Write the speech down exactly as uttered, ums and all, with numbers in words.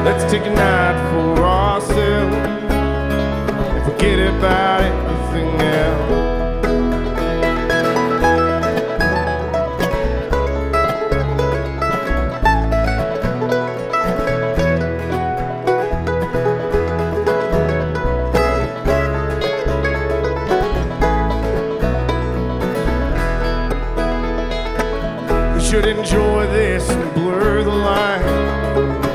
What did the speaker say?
Let's take a night for ourselves and forget about everything else. We should enjoy this and blur the line